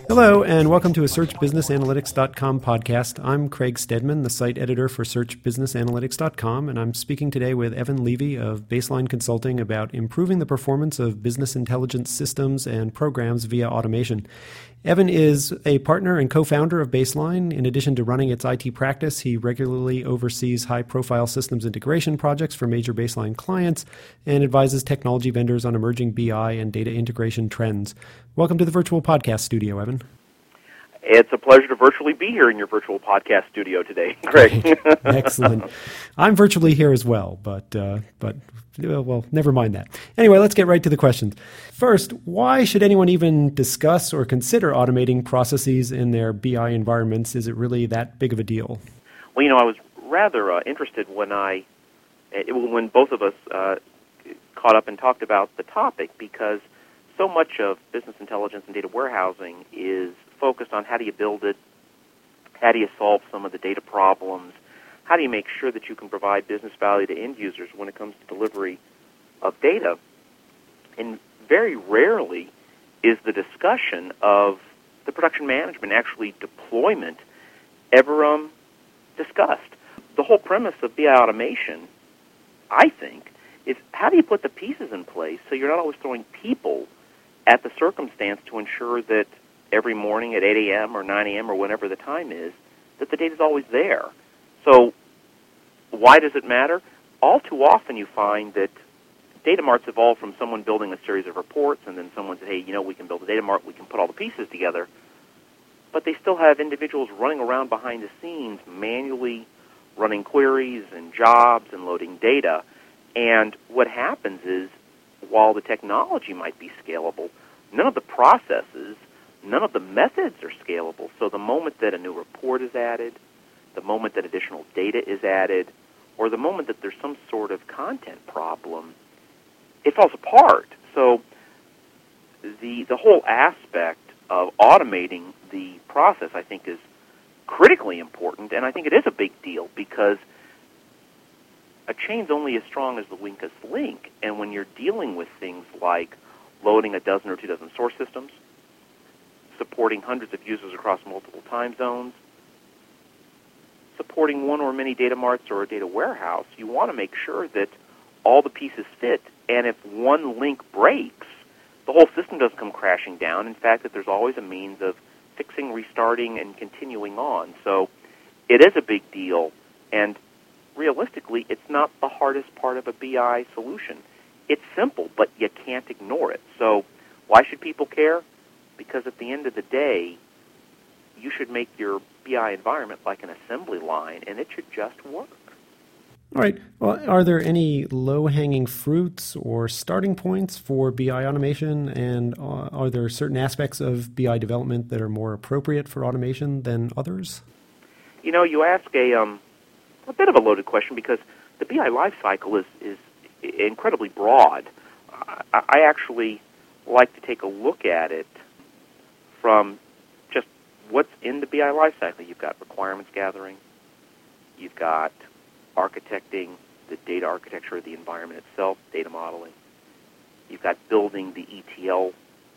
Hello, and welcome to a SearchBusinessAnalytics.com podcast. I'm Craig Stedman, the site editor for SearchBusinessAnalytics.com, and I'm speaking today with Evan Levy of Baseline Consulting about improving the performance of business intelligence systems and programs via automation. Evan is a partner and co-founder of Baseline. In addition to running its IT practice, he regularly oversees high-profile systems integration projects for major Baseline clients and advises technology vendors on emerging BI and data integration trends. Welcome to the virtual podcast studio, Evan. It's a pleasure to virtually be here in your virtual podcast studio today, Greg. Excellent. I'm virtually here as well, but never mind that. Anyway, let's get right to the questions. First, why should anyone even discuss or consider automating processes in their BI environments? Is it really that big of a deal? Well, I was rather interested when both of us caught up and talked about the topic, because so much of business intelligence and data warehousing is focused on how do you build it, how do you solve some of the data problems, how do you make sure that you can provide business value to end users when it comes to delivery of data. And very rarely is the discussion of the production management, actually deployment, ever discussed. The whole premise of BI automation, I think, is how do you put the pieces in place so you're not always throwing people at the circumstance to ensure that every morning at 8 a.m. or 9 a.m. or whenever the time is, that the data is always there. So why does it matter? All too often you find that data marts evolve from someone building a series of reports, and then someone said, hey, we can build a data mart, we can put all the pieces together. But they still have individuals running around behind the scenes, manually running queries and jobs and loading data. And what happens is, while the technology might be scalable, none of the processes, none of the methods are scalable. So the moment that a new report is added, the moment that additional data is added, or the moment that there's some sort of content problem, it falls apart. So the whole aspect of automating the process, I think, is critically important, and I think it is a big deal, because a chain's only as strong as the weakest link. And when you're dealing with things like loading a dozen or 2 dozen source systems, supporting hundreds of users across multiple time zones, supporting one or many data marts or a data warehouse, you want to make sure that all the pieces fit. And if one link breaks, the whole system doesn't come crashing down. In fact, that there's always a means of fixing, restarting, and continuing on. So it is a big deal. And realistically, it's not the hardest part of a BI solution. It's simple, but you can't ignore it. So why should people care? Because at the end of the day, you should make your BI environment like an assembly line, and it should just work. All right. Well, are there any low-hanging fruits or starting points for BI automation, and are there certain aspects of BI development that are more appropriate for automation than others? You ask a bit of a loaded question, because the BI lifecycle is incredibly broad. I actually like to take a look at it from just what's in the BI lifecycle. You've got requirements gathering, you've got architecting the data architecture of the environment itself, data modeling, you've got building the ETL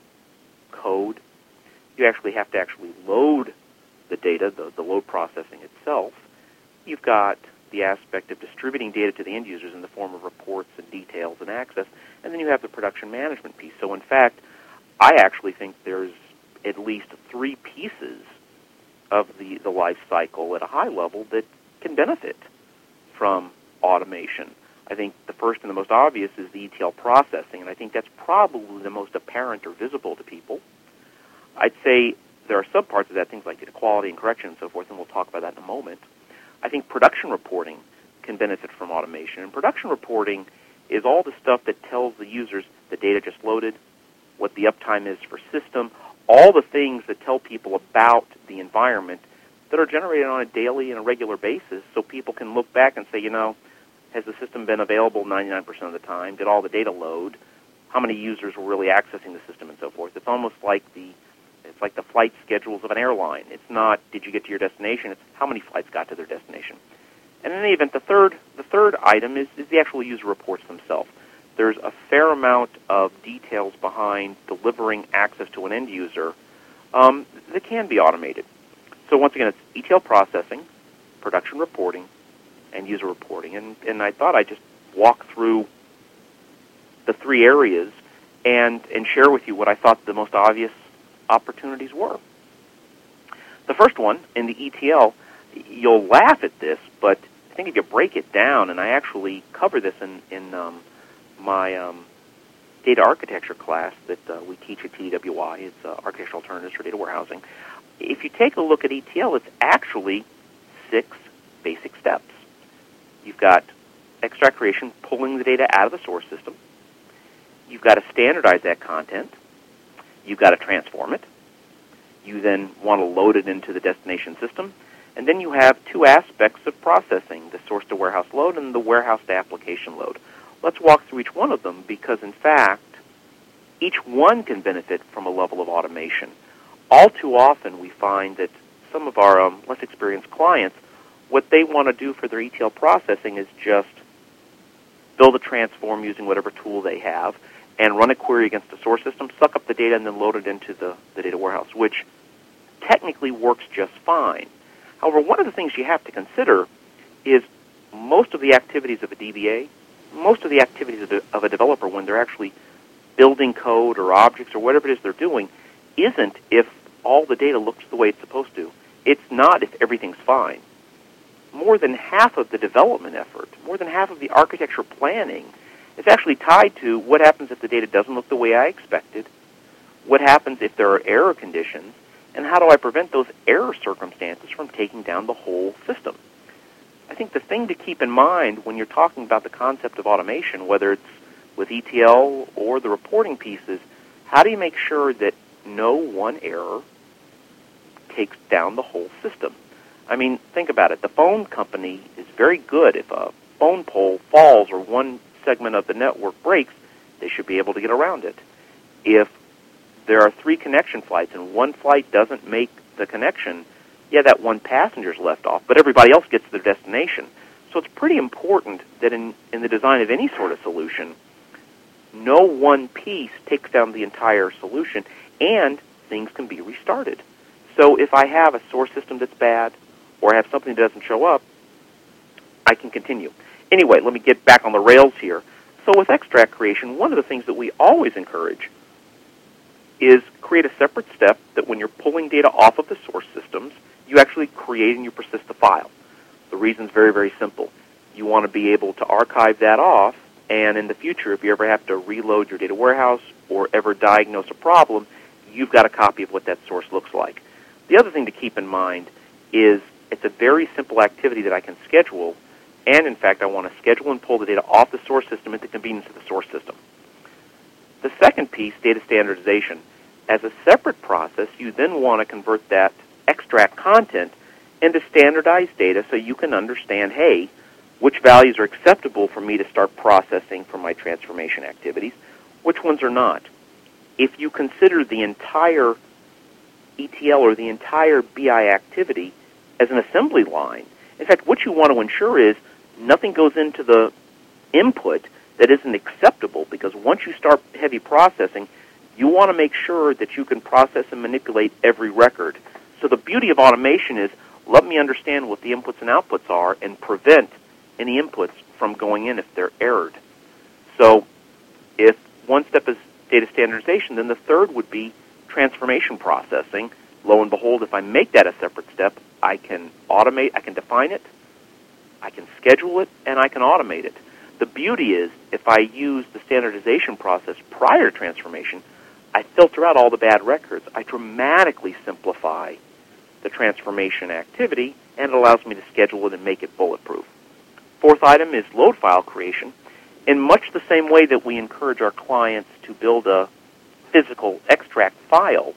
code. You actually have to load the data, the load processing itself. You've got the aspect of distributing data to the end users in the form of reports and details and access, and then you have the production management piece. So in fact, I actually think there's at least 3 pieces of the life cycle at a high level that can benefit from automation. I think the first and the most obvious is the ETL processing, and I think that's probably the most apparent or visible to people. I'd say there are subparts of that, things like data quality and correction and so forth, and we'll talk about that in a moment. I think production reporting can benefit from automation, and production reporting is all the stuff that tells the users the data just loaded, what the uptime is for system, all the things that tell people about the environment that are generated on a daily and a regular basis, so people can look back and say, has the system been available 99% of the time? Did all the data load? How many users were really accessing the system and so forth? It's almost like the flight schedules of an airline. It's not, did you get to your destination? It's how many flights got to their destination. And in any event, the third item is the actual user reports themselves. There's a fair amount of details behind delivering access to an end user that can be automated. So once again, it's ETL processing, production reporting, and user reporting. And I thought I'd just walk through the three areas and share with you what I thought the most obvious opportunities were. The first one, in the ETL, you'll laugh at this, but I think if you break it down, and I actually cover this in my data architecture class that we teach at TWI. It's Architectural Alternatives for Data Warehousing. If you take a look at ETL, it's actually 6 basic steps. You've got extract creation, pulling the data out of the source system. You've got to standardize that content. You've got to transform it. You then want to load it into the destination system. And then you have 2 aspects of processing, the source-to-warehouse load and the warehouse-to-application load. Let's walk through each one of them because, in fact, each one can benefit from a level of automation. All too often we find that some of our less experienced clients, what they want to do for their ETL processing is just build a transform using whatever tool they have and run a query against the source system, suck up the data, and then load it into the data warehouse, which technically works just fine. However, one of the things you have to consider is most of the activities of a DBA, most of the activities of a developer when they're actually building code or objects or whatever it is they're doing isn't if all the data looks the way it's supposed to. It's not if everything's fine. More than half of the development effort, more than half of the architecture planning is actually tied to what happens if the data doesn't look the way I expected, what happens if there are error conditions, and how do I prevent those error circumstances from taking down the whole system. I think the thing to keep in mind when you're talking about the concept of automation, whether it's with ETL or the reporting pieces, how do you make sure that no one error takes down the whole system? I mean, think about it. The phone company is very good. If a phone pole falls or one segment of the network breaks, they should be able to get around it. If there are 3 connection flights and one flight doesn't make the connection, that one passenger's left off, but everybody else gets to their destination. So it's pretty important that in the design of any sort of solution, no one piece takes down the entire solution, and things can be restarted. So if I have a source system that's bad, or I have something that doesn't show up, I can continue. Anyway, let me get back on the rails here. So with extract creation, one of the things that we always encourage is create a separate step that when you're pulling data off of the source systems, you actually create and you persist the file. The reason's very, very simple. You want to be able to archive that off, and in the future, if you ever have to reload your data warehouse or ever diagnose a problem, you've got a copy of what that source looks like. The other thing to keep in mind is it's a very simple activity that I can schedule, and in fact, I want to schedule and pull the data off the source system at the convenience of the source system. The second piece, data standardization. As a separate process, you then want to convert that extract content into standardized data so you can understand, hey, which values are acceptable for me to start processing for my transformation activities, which ones are not. If you consider the entire ETL or the entire BI activity as an assembly line, in fact, what you want to ensure is nothing goes into the input that isn't acceptable, because once you start heavy processing, you want to make sure that you can process and manipulate every record. So the beauty of automation is let me understand what the inputs and outputs are and prevent any inputs from going in if they're errored. So if one step is data standardization, then the third would be transformation processing. Lo and behold, if I make that a separate step, I can automate, I can define it, I can schedule it, and I can automate it. The beauty is if I use the standardization process prior to transformation, I filter out all the bad records. I dramatically simplify the transformation activity, and it allows me to schedule it and make it bulletproof. Fourth item is load file creation. In much the same way that we encourage our clients to build a physical extract file,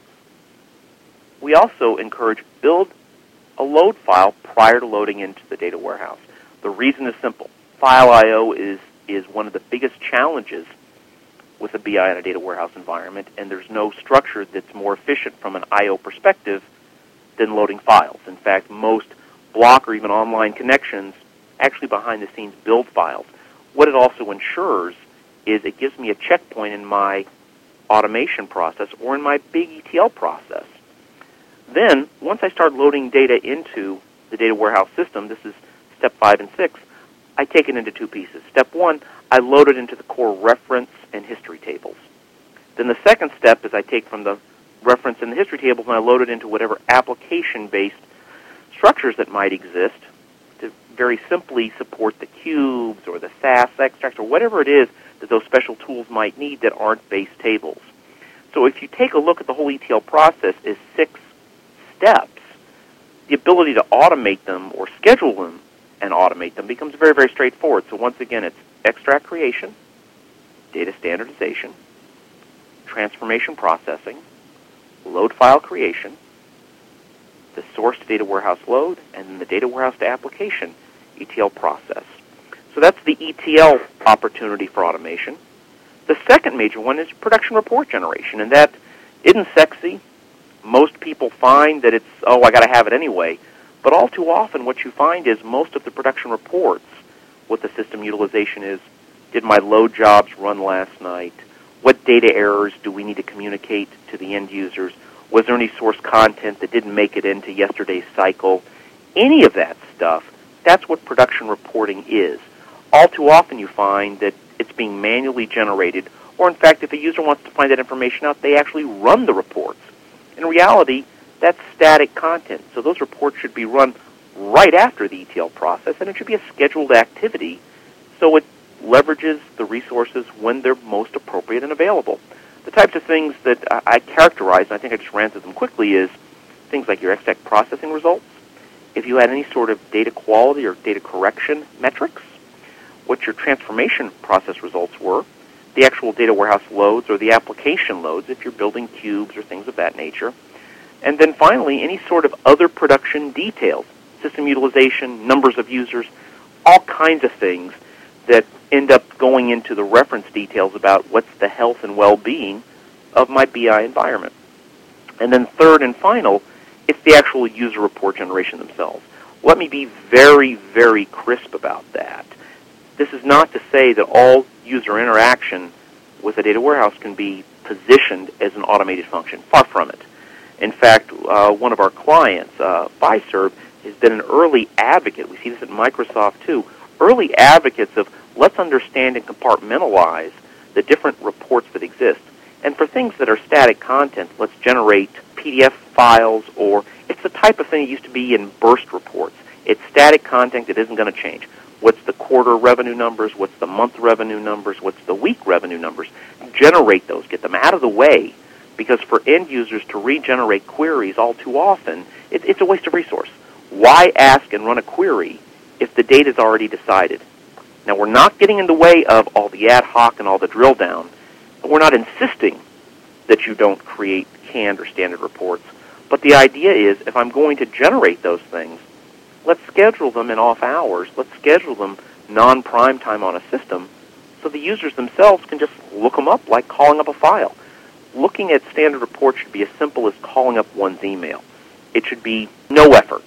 we also encourage build a load file prior to loading into the data warehouse. The reason is simple. File I/O is one of the biggest challenges with a BI and a data warehouse environment, and there's no structure that's more efficient from an I/O perspective than loading files. In fact, most block or even online connections actually behind the scenes build files. What it also ensures is it gives me a checkpoint in my automation process or in my big ETL process. Then, once I start loading data into the data warehouse system, this is step 5 and 6, I take it into two pieces. Step 1, I load it into the core reference and history tables. Then the second step is I take from the reference and the history tables and I load it into whatever application-based structures that might exist to very simply support the cubes or the SAS extracts or whatever it is that those special tools might need that aren't base tables. So if you take a look at the whole ETL process as 6 steps, the ability to automate them or schedule them and automate them becomes very, very straightforward. So once again, it's extract creation, data standardization, transformation processing, load file creation, the source to data warehouse load, and then the data warehouse to application ETL process. So that's the ETL opportunity for automation. The second major one is production report generation, and that isn't sexy. Most people find that it's, I got to have it anyway. But all too often what you find is most of the production reports, what the system utilization is, did my load jobs run last night? What data errors do we need to communicate to the end users? Was there any source content that didn't make it into yesterday's cycle? Any of that stuff, that's what production reporting is. All too often you find that it's being manually generated, or in fact, if a user wants to find that information out, they actually run the reports. In reality, that's static content, so those reports should be run right after the ETL process, and it should be a scheduled activity so it leverages the resources when they're most appropriate and available. The types of things that I characterize, and I think I just ran through them quickly, is things like your extract processing results, if you had any sort of data quality or data correction metrics, what your transformation process results were, the actual data warehouse loads or the application loads if you're building cubes or things of that nature, and then finally any sort of other production details, system utilization, numbers of users, all kinds of things that end up going into the reference details about what's the health and well-being of my BI environment. And then third and final, it's the actual user report generation themselves. Let me be very, very crisp about that. This is not to say that all user interaction with a data warehouse can be positioned as an automated function. Far from it. In fact, one of our clients, Fiserv, has been an early advocate. We see this at Microsoft too. Early advocates of let's understand and compartmentalize the different reports that exist. And for things that are static content, let's generate PDF files, or it's the type of thing that used to be in burst reports. It's static content that isn't going to change. What's the quarter revenue numbers? What's the month revenue numbers? What's the week revenue numbers? Generate those. Get them out of the way, because for end users to regenerate queries all too often, it's a waste of resource. Why ask and run a query if the data is already decided? Now, we're not getting in the way of all the ad hoc and all the drill down. We're not insisting that you don't create canned or standard reports. But the idea is, if I'm going to generate those things, let's schedule them in off hours. Let's schedule them non-prime time on a system so the users themselves can just look them up like calling up a file. Looking at standard reports should be as simple as calling up one's email. It should be no effort.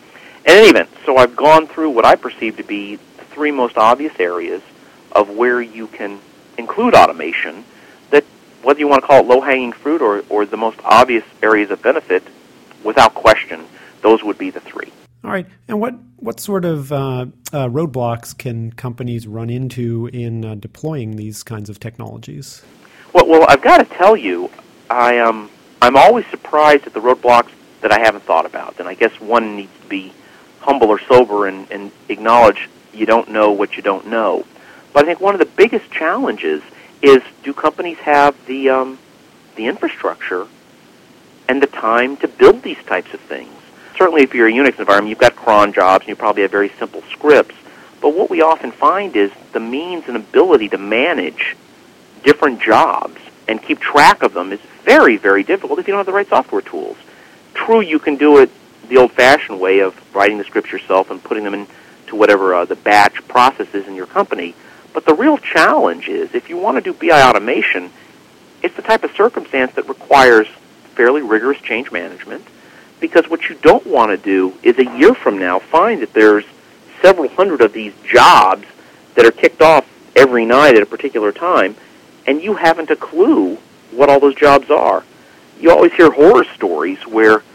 In any event, so I've gone through what I perceive to be the 3 most obvious areas of where you can include automation, that whether you want to call it low-hanging fruit or the most obvious areas of benefit, without question, those would be the 3. All right. And what sort of roadblocks can companies run into in deploying these kinds of technologies? Well, I've got to tell you, I'm always surprised at the roadblocks that I haven't thought about. And I guess one needs to be humble or sober and acknowledge you don't know what you don't know. But I think one of the biggest challenges is, do companies have the infrastructure and the time to build these types of things? Certainly if you're a Unix environment, you've got cron jobs and you probably have very simple scripts. But what we often find is the means and ability to manage different jobs and keep track of them is very, very difficult if you don't have the right software tools. True, you can do it the old-fashioned way of writing the scripts yourself and putting them into whatever the batch process is in your company. But the real challenge is, if you want to do BI automation, it's the type of circumstance that requires fairly rigorous change management, because what you don't want to do is a year from now find that there's several hundred of these jobs that are kicked off every night at a particular time, and you haven't a clue what all those jobs are. You always hear horror stories where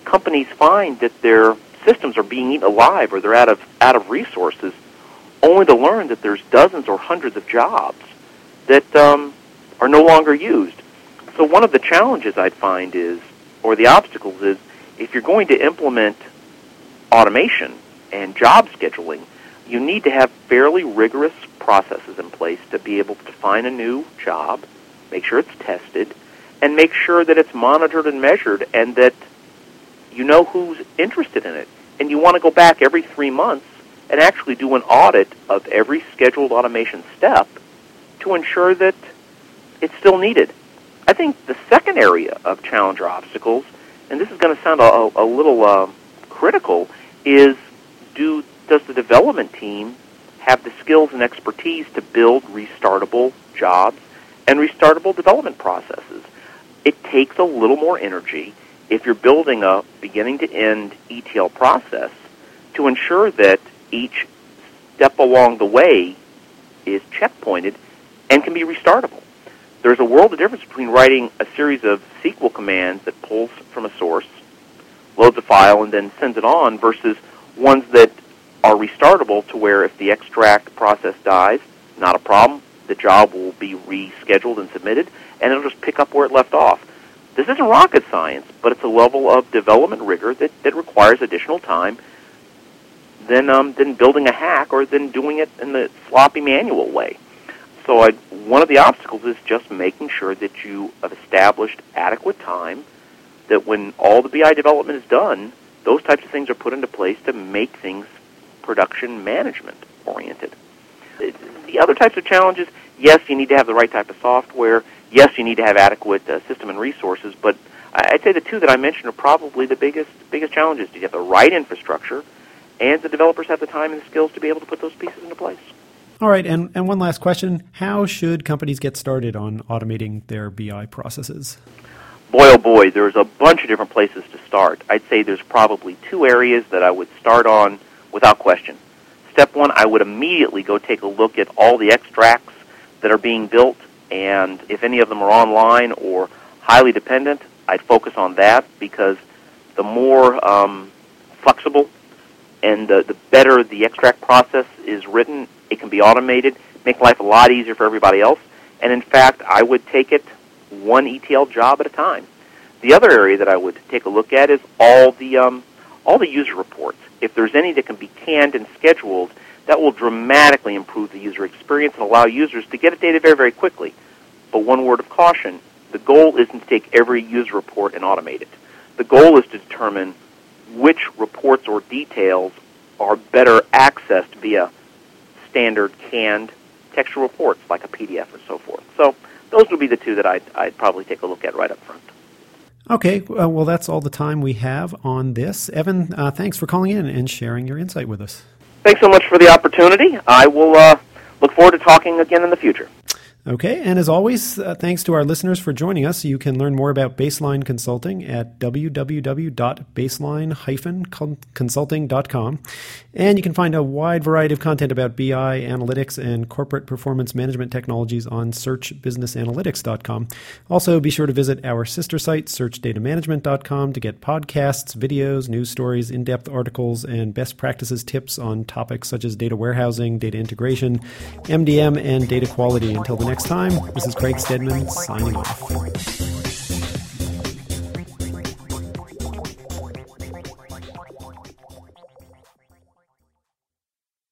companies find that their systems are being eaten alive or they're out of resources, only to learn that there's dozens or hundreds of jobs that are no longer used. So one of the challenges I'd find is, or the obstacles is, if you're going to implement automation and job scheduling, you need to have fairly rigorous processes in place to be able to define a new job, make sure it's tested, and make sure that it's monitored and measured and that you know who's interested in it. And you want to go back every 3 months and actually do an audit of every scheduled automation step to ensure that it's still needed. I think the second area of challenge or obstacles, and this is going to sound a little critical, is does the development team have the skills and expertise to build restartable jobs and restartable development processes? It takes a little more energy if you're building a beginning-to-end ETL process to ensure that each step along the way is checkpointed and can be restartable. There's a world of difference between writing a series of SQL commands that pulls from a source, loads a file, and then sends it on versus ones that are restartable to where if the extract process dies, not a problem. The job will be rescheduled and submitted, and it'll just pick up where it left off. This isn't rocket science, but it's a level of development rigor that requires additional time than building a hack or than doing it in the sloppy manual way. So one of the obstacles is just making sure that you have established adequate time, that when all the BI development is done, those types of things are put into place to make things production management oriented. The other types of challenges, yes, you need to have the right type of software. Yes, you need to have adequate system and resources. But I'd say the two that I mentioned are probably the biggest challenges. Do you have the right infrastructure, and the developers have the time and the skills to be able to put those pieces into place? All right, and one last question. How should companies get started on automating their BI processes? Boy, oh boy, there's a bunch of different places to start. I'd say there's probably two areas that I would start on without question. Step one, I would immediately go take a look at all the extracts that are being built, and if any of them are online or highly dependent, I'd focus on that, because the more flexible and the better the extract process is written, it can be automated, make life a lot easier for everybody else. And in fact, I would take it one ETL job at a time. The other area that I would take a look at is all the user reports. If there's any that can be canned and scheduled, that will dramatically improve the user experience and allow users to get at data very, very quickly. But one word of caution, the goal isn't to take every user report and automate it. The goal is to determine which reports or details are better accessed via standard canned textual reports like a PDF or so forth. So those would be the two that I'd probably take a look at right up front. Okay, well, that's all the time we have on this. Evan, thanks for calling in and sharing your insight with us. Thanks so much for the opportunity. I will look forward to talking again in the future. Okay, and as always, thanks to our listeners for joining us. You can learn more about Baseline Consulting at www.baseline-consulting.com. And you can find a wide variety of content about BI, analytics, and corporate performance management technologies on searchbusinessanalytics.com. Also, be sure to visit our sister site, searchdatamanagement.com, to get podcasts, videos, news stories, in-depth articles, and best practices tips on topics such as data warehousing, data integration, MDM, and data quality. Until the next time, this is Craig Steadman signing off.